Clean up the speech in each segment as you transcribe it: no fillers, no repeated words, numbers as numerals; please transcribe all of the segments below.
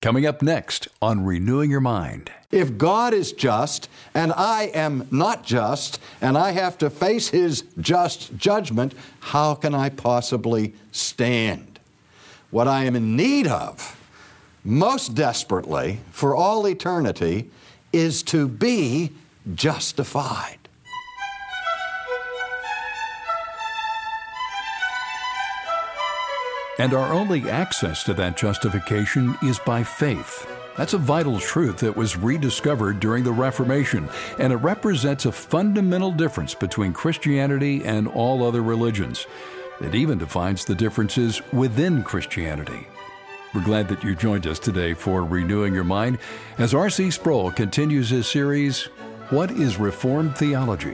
Coming up next on Renewing Your Mind. If God is just and I am not just and I have to face His just judgment, how can I possibly stand? What I am in need of most desperately for all eternity is to be justified. And our only access to that justification is by faith. That's a vital truth that was rediscovered during the Reformation, and it represents a fundamental difference between Christianity and all other religions. It even defines the differences within Christianity. We're glad that you joined us today for Renewing Your Mind as R.C. Sproul continues his series, What is Reformed Theology?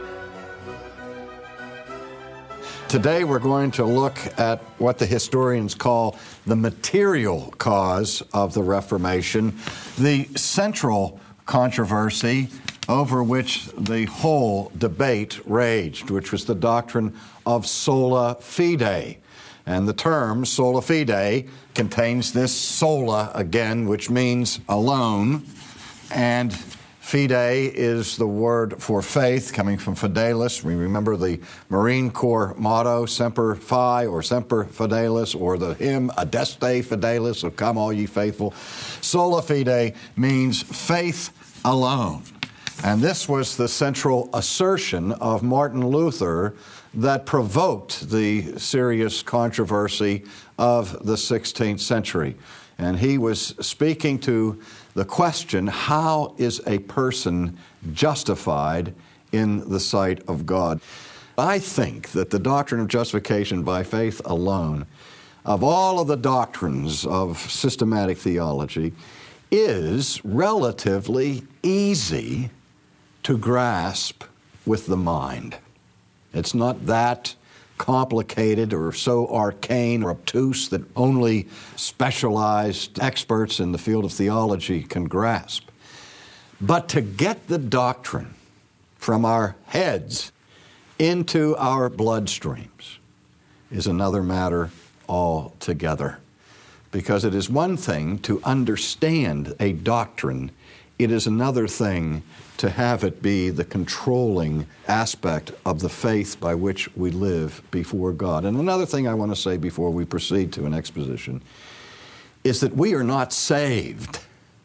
Today we're going to look at what the historians call the material cause of the Reformation, the central controversy over which the whole debate raged, which was the doctrine of sola fide. And the term sola fide contains this sola again, which means alone, and fide is the word for faith, coming from fidelis. We remember the Marine Corps motto, Semper Fi, or Semper Fidelis, or the hymn, Adeste Fidelis, or Come All Ye Faithful. Sola fide means faith alone. And this was the central assertion of Martin Luther that provoked the serious controversy of the 16th century. And he was speaking to the question, how is a person justified in the sight of God? I think that the doctrine of justification by faith alone, of all of the doctrines of systematic theology, is relatively easy to grasp with the mind. It's not that complicated or so arcane or obtuse that only specialized experts in the field of theology can grasp. But to get the doctrine from our heads into our bloodstreams is another matter altogether. Because it is one thing to understand a doctrine, it is another thing to have it be the controlling aspect of the faith by which we live before God. And another thing I want to say before we proceed to an exposition is that we are not saved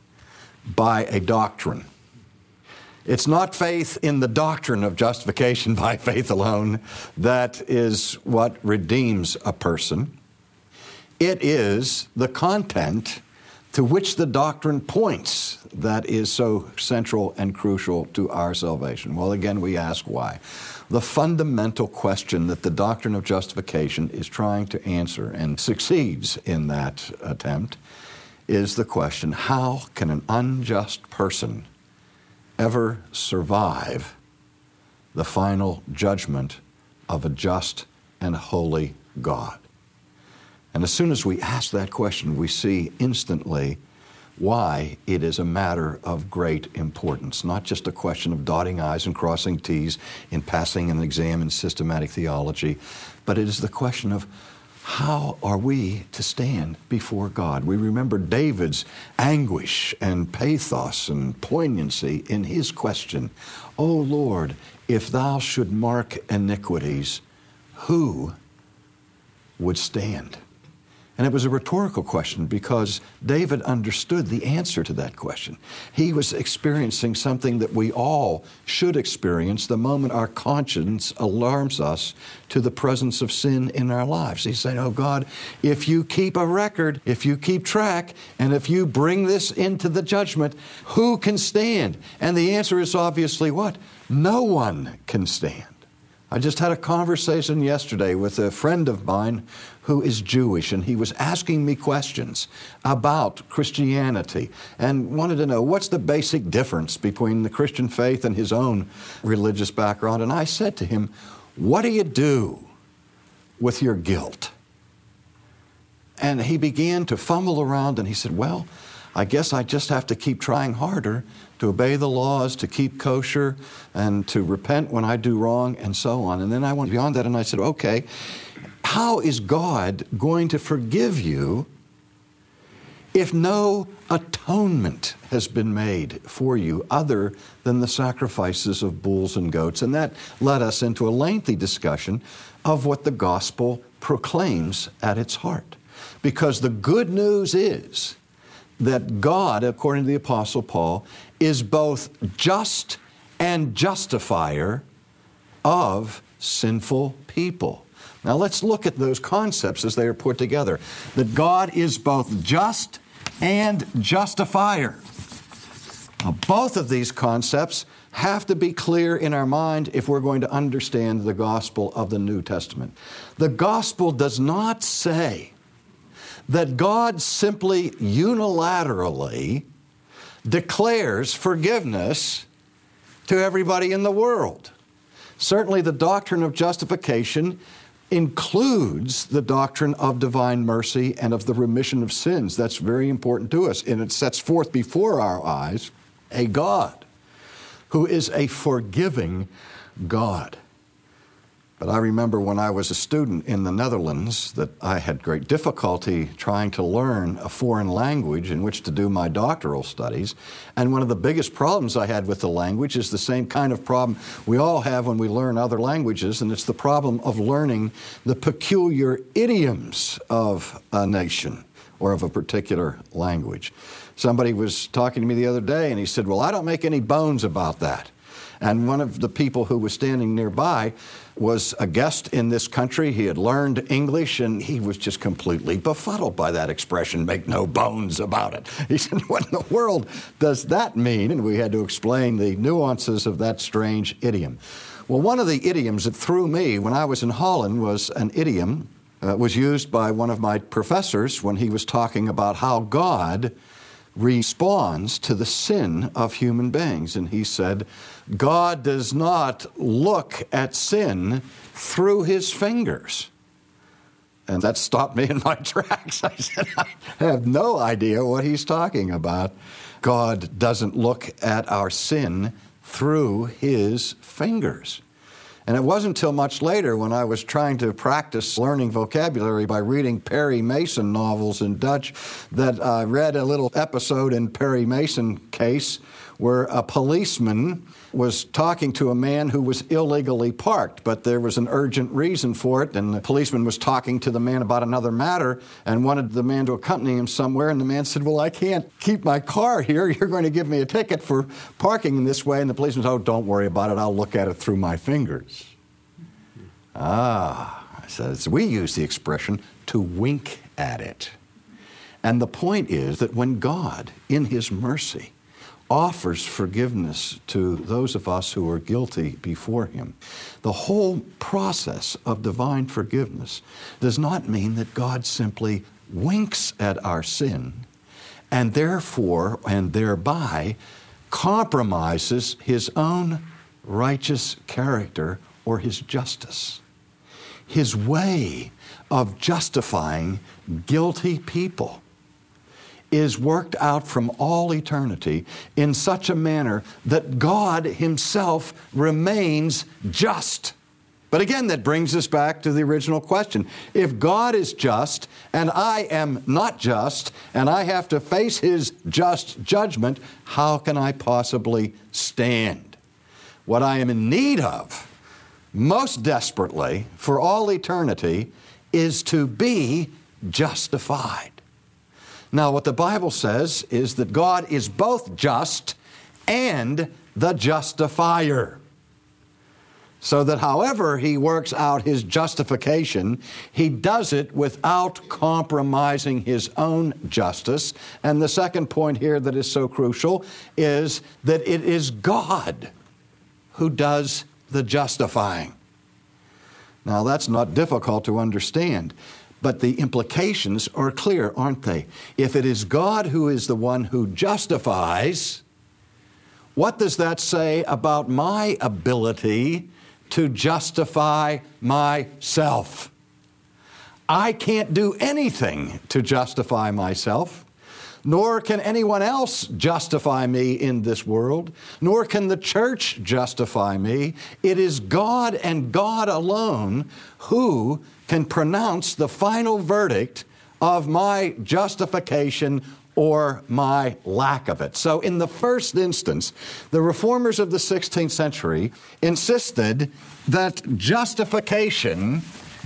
by a doctrine. It's not faith in the doctrine of justification by faith alone that is what redeems a person. It is the content to which the doctrine points that is so central and crucial to our salvation. Well, again, we ask why. The fundamental question that the doctrine of justification is trying to answer and succeeds in that attempt is the question, how can an unjust person ever survive the final judgment of a just and holy God? And as soon as we ask that question, we see instantly why it is a matter of great importance, not just a question of dotting I's and crossing T's in passing an exam in systematic theology, but it is the question of how are we to stand before God? We remember David's anguish and pathos and poignancy in his question, O Lord, if thou should mark iniquities, who would stand? And it was a rhetorical question because David understood the answer to that question. He was experiencing something that we all should experience the moment our conscience alarms us to the presence of sin in our lives. He's saying, oh God, if you keep a record, if you keep track, and if you bring this into the judgment, who can stand? And the answer is obviously what? No one can stand. I just had a conversation yesterday with a friend of mine who is Jewish, and he was asking me questions about Christianity and wanted to know what's the basic difference between the Christian faith and his own religious background. And I said to him, what do you do with your guilt? And he began to fumble around, and he said, well, I guess I just have to keep trying harder to obey the laws, to keep kosher, and to repent when I do wrong, and so on. And then I went beyond that, and I said, okay, how is God going to forgive you if no atonement has been made for you other than the sacrifices of bulls and goats? And that led us into a lengthy discussion of what the gospel proclaims at its heart. Because the good news is that God, according to the Apostle Paul, is both just and justifier of sinful people. Now let's look at those concepts as they are put together. That God is both just and justifier. Now, both of these concepts have to be clear in our mind if we're going to understand the gospel of the New Testament. The gospel does not say that God simply unilaterally declares forgiveness to everybody in the world. Certainly the doctrine of justification includes the doctrine of divine mercy and of the remission of sins. That's very important to us, and it sets forth before our eyes a God who is a forgiving God. But I remember when I was a student in the Netherlands that I had great difficulty trying to learn a foreign language in which to do my doctoral studies. And one of the biggest problems I had with the language is the same kind of problem we all have when we learn other languages, and it's the problem of learning the peculiar idioms of a nation or of a particular language. Somebody was talking to me the other day, and he said, "Well, I don't make any bones about that." And one of the people who was standing nearby was a guest in this country. He had learned English, and he was just completely befuddled by that expression, "make no bones about it." He said, "What in the world does that mean?" And we had to explain the nuances of that strange idiom. Well, one of the idioms that threw me when I was in Holland was an idiom was used by one of my professors when he was talking about how God responds to the sin of human beings. And he said, God does not look at sin through his fingers. And that stopped me in my tracks. I said, I have no idea what he's talking about. God doesn't look at our sin through his fingers. And it wasn't until much later when I was trying to practice learning vocabulary by reading Perry Mason novels in Dutch that I read a little episode in Perry Mason case where a policeman was talking to a man who was illegally parked, but there was an urgent reason for it, and the policeman was talking to the man about another matter and wanted the man to accompany him somewhere, and the man said, "Well, I can't keep my car here. You're going to give me a ticket for parking in this way." And the policeman said, "Oh, don't worry about it. I'll look at it through my fingers." Says we use the expression to wink at it. And the point is that when God, in his mercy, offers forgiveness to those of us who are guilty before him, the whole process of divine forgiveness does not mean that God simply winks at our sin and therefore and thereby compromises his own righteous character or his justice. His way of justifying guilty people is worked out from all eternity in such a manner that God himself remains just. But again, that brings us back to the original question. If God is just and I am not just and I have to face his just judgment, how can I possibly stand? What I am in need of most desperately for all eternity is to be justified. Now, what the Bible says is that God is both just and the justifier. So that however he works out his justification, he does it without compromising his own justice. And the second point here that is so crucial is that it is God who does the justifying. Now, that's not difficult to understand. But the implications are clear, aren't they? If it is God who is the one who justifies, what does that say about my ability to justify myself? I can't do anything to justify myself, nor can anyone else justify me in this world, nor can the church justify me. It is God and God alone who can pronounce the final verdict of my justification or my lack of it. So in the first instance, the reformers of the 16th century insisted that justification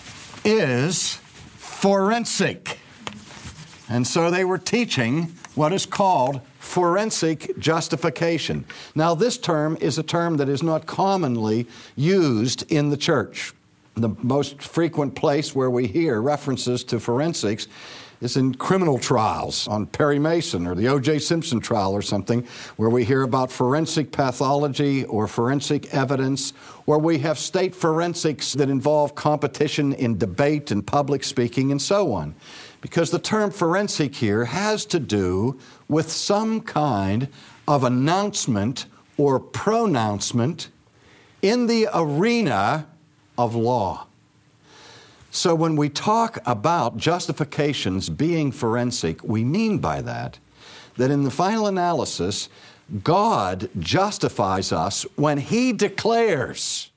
is forensic. And so they were teaching what is called forensic justification. Now, this term is a term that is not commonly used in the church. The most frequent place where we hear references to forensics is in criminal trials, on Perry Mason or the O.J. Simpson trial or something, where we hear about forensic pathology or forensic evidence, or we have state forensics that involve competition in debate and public speaking and so on. Because the term forensic here has to do with some kind of announcement or pronouncement in the arena of law. So when we talk about justifications being forensic, we mean by that in the final analysis, God justifies us when He declares,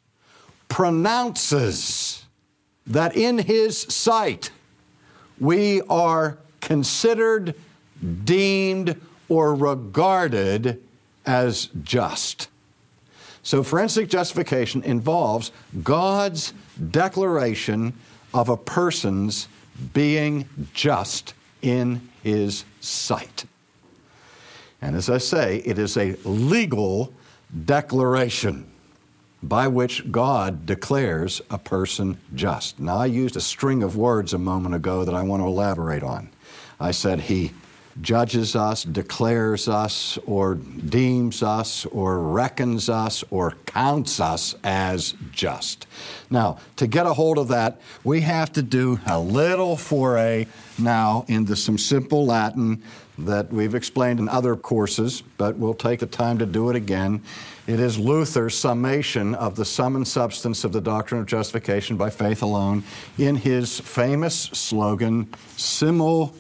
pronounces that in His sight we are considered, deemed, or regarded as just. So forensic justification involves God's declaration of a person's being just in His sight. And as I say, it is a legal declaration by which God declares a person just. Now, I used a string of words a moment ago that I want to elaborate on. I said He judges us, declares us, or deems us, or reckons us, or counts us as just. Now, to get a hold of that, we have to do a little foray now into some simple Latin that we've explained in other courses, but we'll take the time to do it again. It is Luther's summation of the sum and substance of the doctrine of justification by faith alone in his famous slogan, Simul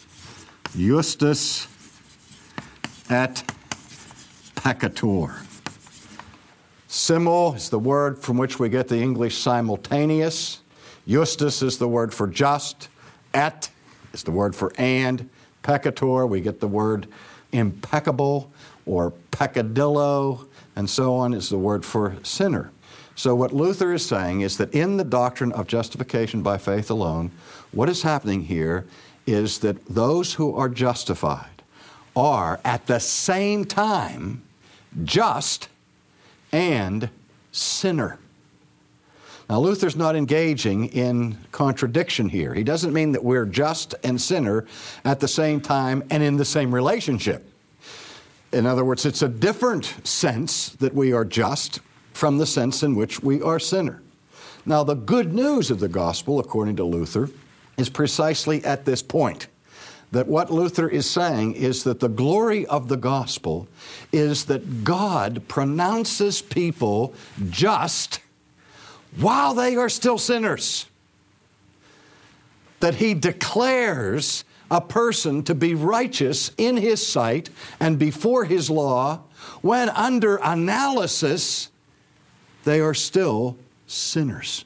Justus et peccator. Simul is the word from which we get the English simultaneous. Justus is the word for just. Et is the word for and. Peccator, we get the word impeccable or peccadillo, and so on, is the word for sinner. So what Luther is saying is that in the doctrine of justification by faith alone, what is happening here is that those who are justified are at the same time just and sinner. Now, Luther's not engaging in contradiction here. He doesn't mean that we're just and sinner at the same time and in the same relationship. In other words, it's a different sense that we are just from the sense in which we are sinner. Now, the good news of the gospel, according to Luther, is precisely at this point. That what Luther is saying is that the glory of the gospel is that God pronounces people just while they are still sinners. That He declares a person to be righteous in His sight and before His law when under analysis they are still sinners.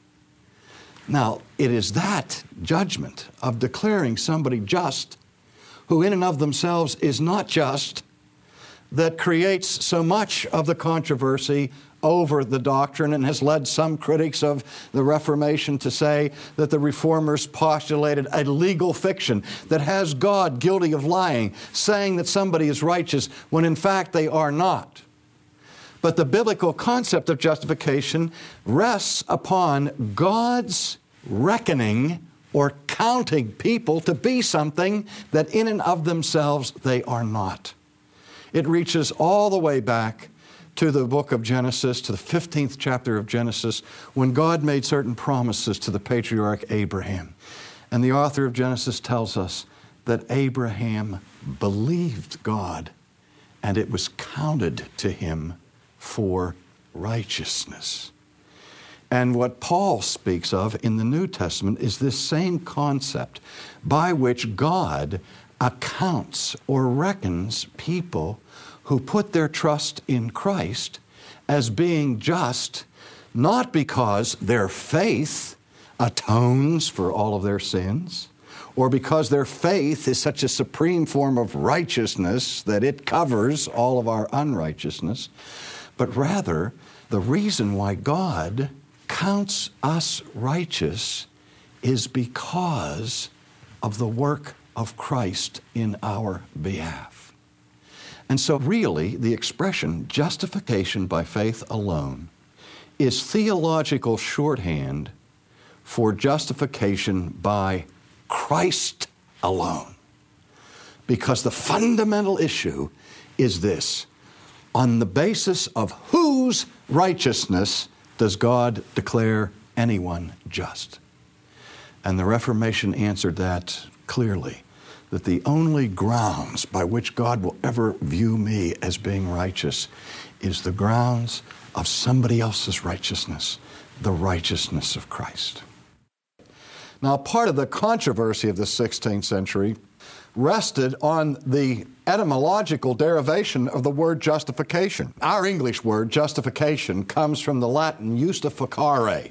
Now, it is that judgment of declaring somebody just, who in and of themselves is not just, that creates so much of the controversy over the doctrine and has led some critics of the Reformation to say that the Reformers postulated a legal fiction that has God guilty of lying, saying that somebody is righteous when in fact they are not. But the biblical concept of justification rests upon God's reckoning or counting people to be something that in and of themselves they are not. It reaches all the way back to the book of Genesis, to the 15th chapter of Genesis, when God made certain promises to the patriarch Abraham. And the author of Genesis tells us that Abraham believed God, and it was counted to him for righteousness. And what Paul speaks of in the New Testament is this same concept by which God accounts or reckons people who put their trust in Christ as being just, not because their faith atones for all of their sins, or because their faith is such a supreme form of righteousness that it covers all of our unrighteousness, but rather the reason why God counts us righteous is because of the work of Christ in our behalf. And so really, the expression justification by faith alone is theological shorthand for justification by Christ alone. Because the fundamental issue is this: on the basis of whose righteousness does God declare anyone just? And the Reformation answered that clearly, that the only grounds by which God will ever view me as being righteous is the grounds of somebody else's righteousness, the righteousness of Christ. Now, part of the controversy of the 16th century rested on the etymological derivation of the word justification. Our English word justification comes from the Latin justificare.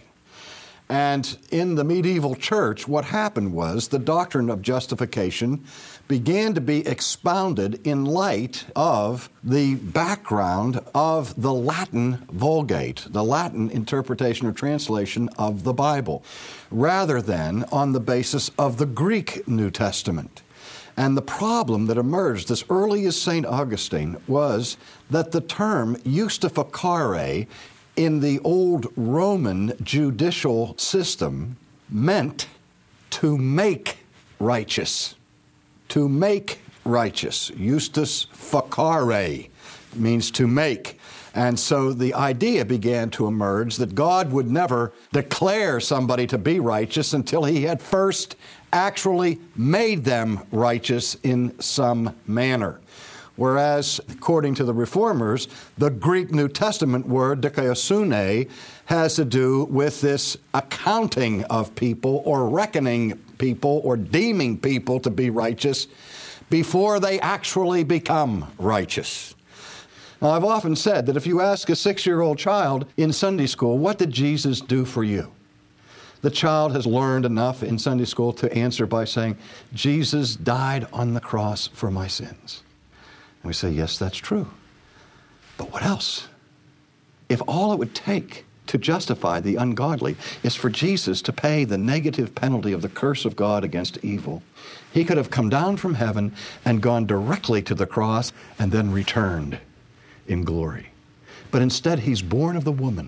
And in the medieval church, what happened was the doctrine of justification began to be expounded in light of the background of the Latin Vulgate, the Latin interpretation or translation of the Bible, rather than on the basis of the Greek New Testament. And the problem that emerged as early as St. Augustine was that the term justificare in the old Roman judicial system meant to make righteous. To make righteous. Justus facere means to make. And so the idea began to emerge that God would never declare somebody to be righteous until he had first actually made them righteous in some manner. Whereas, according to the Reformers, the Greek New Testament word dikaiosune has to do with this accounting of people or reckoning people or deeming people to be righteous before they actually become righteous. Now, I've often said that if you ask a 6-year-old child in Sunday school, what did Jesus do for you? The child has learned enough in Sunday school to answer by saying, Jesus died on the cross for my sins. We say, yes, that's true. But what else? If all it would take to justify the ungodly is for Jesus to pay the negative penalty of the curse of God against evil, he could have come down from heaven and gone directly to the cross and then returned in glory. But instead, he's born of the woman.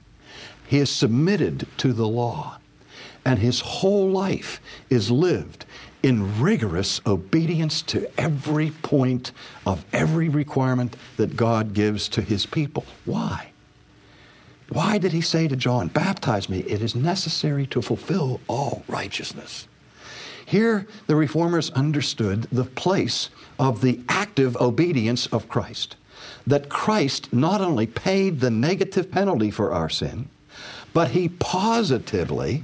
He is submitted to the law, and his whole life is lived in rigorous obedience to every point of every requirement that God gives to his people. Why? Why did he say to John, baptize me? It is necessary to fulfill all righteousness. Here, the Reformers understood the place of the active obedience of Christ, that Christ not only paid the negative penalty for our sin, but he positively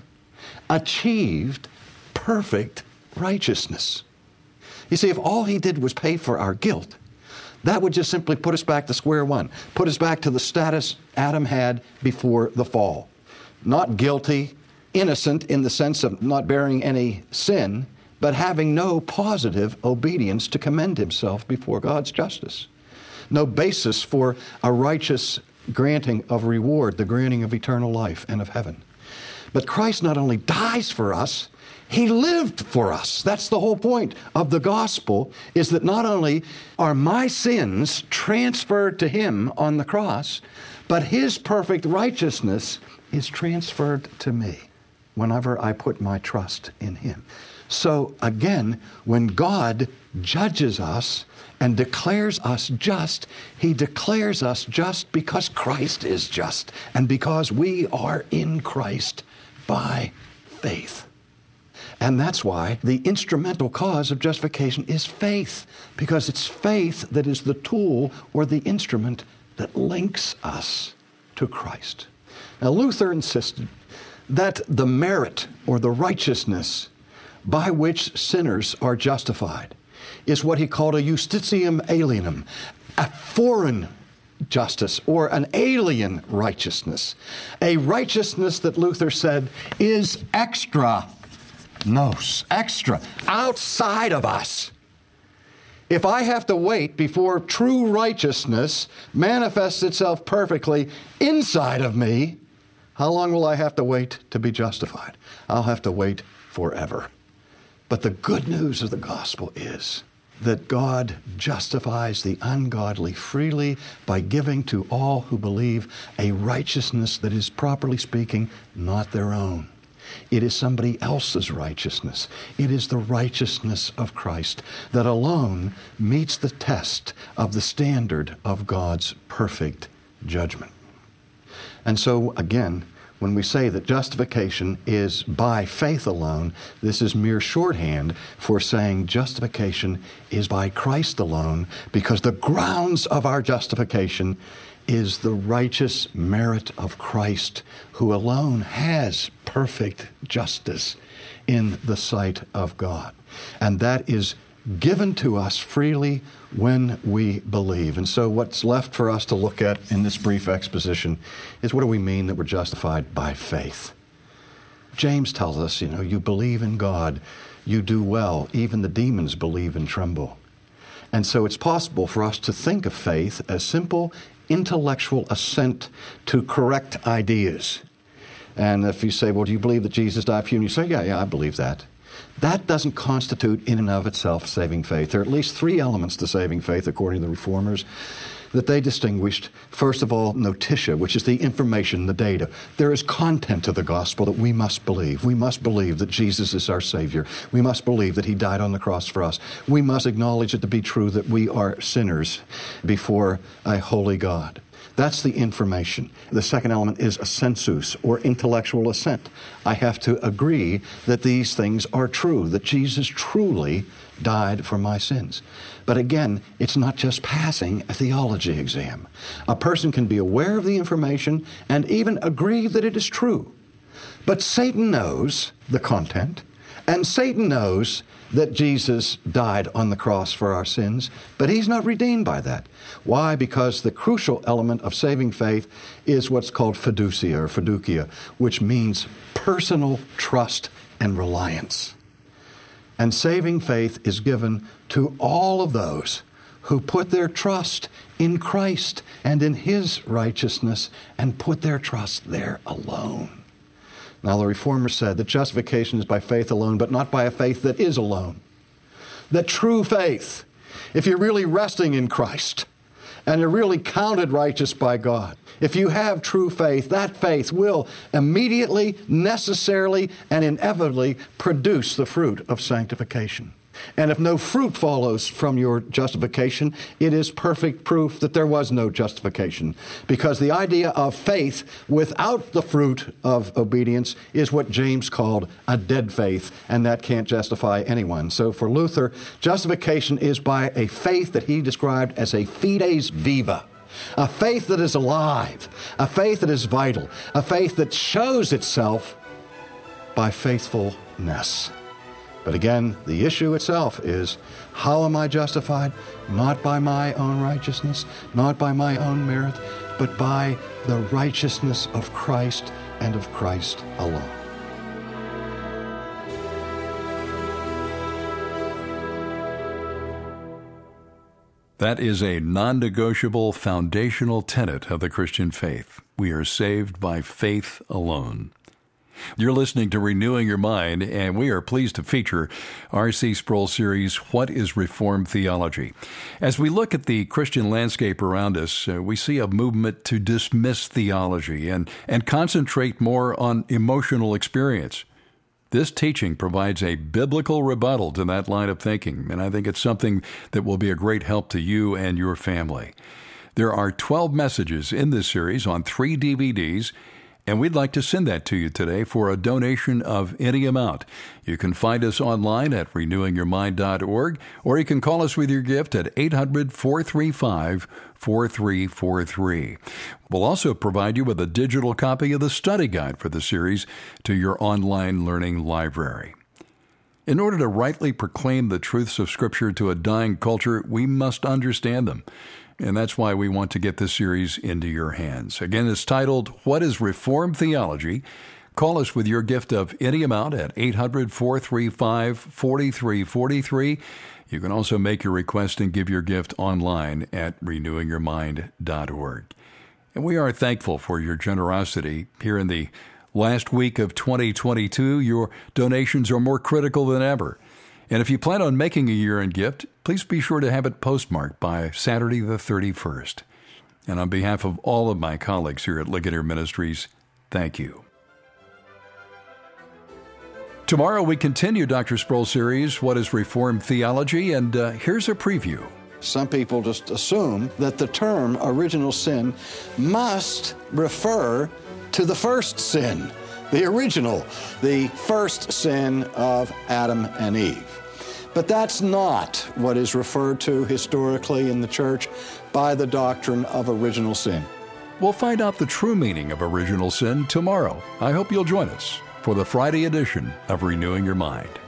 achieved perfect righteousness. You see, if all he did was pay for our guilt, that would just simply put us back to square one, put us back to the status Adam had before the fall. Not guilty, innocent in the sense of not bearing any sin, but having no positive obedience to commend himself before God's justice. No basis for a righteous granting of reward, the granting of eternal life and of heaven. But Christ not only dies for us, he lived for us. That's the whole point of the gospel, is that not only are my sins transferred to him on the cross, but his perfect righteousness is transferred to me whenever I put my trust in him. So again, when God judges us and declares us just, he declares us just because Christ is just and because we are in Christ by faith. And that's why the instrumental cause of justification is faith, because it's faith that is the tool or the instrument that links us to Christ. Now, Luther insisted that the merit or the righteousness by which sinners are justified is what he called a justitium alienum, a foreign justice or an alien righteousness, a righteousness that Luther said is extra nos, extra, outside of us. If I have to wait before true righteousness manifests itself perfectly inside of me, how long will I have to wait to be justified? I'll have to wait forever. But the good news of the gospel is that God justifies the ungodly freely by giving to all who believe a righteousness that is, properly speaking, not their own. It is somebody else's righteousness. It is the righteousness of Christ that alone meets the test of the standard of God's perfect judgment. And so, again, when we say that justification is by faith alone, this is mere shorthand for saying justification is by Christ alone, because the grounds of our justification is the righteous merit of Christ, who alone has perfect justice in the sight of God. And that is given to us freely when we believe. And so what's left for us to look at in this brief exposition is, what do we mean that we're justified by faith? James tells us, you believe in God, you do well. Even the demons believe and tremble. And so it's possible for us to think of faith as simple intellectual assent to correct ideas. And if you say, well, do you believe that Jesus died for you? And you say, yeah, I believe that. That doesn't constitute in and of itself saving faith. There are at least three elements to saving faith, according to the Reformers, that they distinguished. First of all, notitia, which is the information, the data. There is content to the gospel that we must believe. We must believe that Jesus is our Savior. We must believe that He died on the cross for us. We must acknowledge it to be true that we are sinners before a holy God. That's the information. The second element is a sensus, or intellectual assent. I have to agree that these things are true, that Jesus truly died for my sins. But again, it's not just passing a theology exam. A person can be aware of the information and even agree that it is true. But Satan knows the content, and Satan knows that Jesus died on the cross for our sins, but he's not redeemed by that. Why? Because the crucial element of saving faith is what's called fiducia or fiducia, which means personal trust and reliance. And saving faith is given to all of those who put their trust in Christ and in His righteousness and put their trust there alone. Now, the Reformers said that justification is by faith alone, but not by a faith that is alone. That true faith, if you're really resting in Christ and you're really counted righteous by God, if you have true faith, that faith will immediately, necessarily, and inevitably produce the fruit of sanctification. And if no fruit follows from your justification, it is perfect proof that there was no justification. Because the idea of faith without the fruit of obedience is what James called a dead faith, and that can't justify anyone. So for Luther, justification is by a faith that he described as a fides viva. A faith that is alive, a faith that is vital, a faith that shows itself by faithfulness. But again, the issue itself is, how am I justified? Not by my own righteousness, not by my own merit, but by the righteousness of Christ and of Christ alone. That is a non-negotiable foundational tenet of the Christian faith. We are saved by faith alone. You're listening to Renewing Your Mind, and we are pleased to feature R.C. Sproul's series, What is Reformed Theology? As we look at the Christian landscape around us, we see a movement to dismiss theology and concentrate more on emotional experience. This teaching provides a biblical rebuttal to that line of thinking, and I think it's something that will be a great help to you and your family. There are 12 messages in this series on 3 DVDs, and we'd like to send that to you today for a donation of any amount. You can find us online at renewingyourmind.org, or you can call us with your gift at 800-435-4343. We'll also provide you with a digital copy of the study guide for the series to your online learning library. In order to rightly proclaim the truths of Scripture to a dying culture, we must understand them. And that's why we want to get this series into your hands. Again, it's titled, What is Reformed Theology? Call us with your gift of any amount at 800-435-4343. You can also make your request and give your gift online at renewingyourmind.org. And we are thankful for your generosity. Here in the last week of 2022, your donations are more critical than ever. And if you plan on making a year-end gift, please be sure to have it postmarked by Saturday the 31st. And on behalf of all of my colleagues here at Ligonier Ministries, thank you. Tomorrow we continue Dr. Sproul's series, What is Reformed Theology? And here's a preview. Some people just assume that the term original sin must refer to the first sin, the original, the first sin of Adam and Eve. But that's not what is referred to historically in the church by the doctrine of original sin. We'll find out the true meaning of original sin tomorrow. I hope you'll join us for the Friday edition of Renewing Your Mind.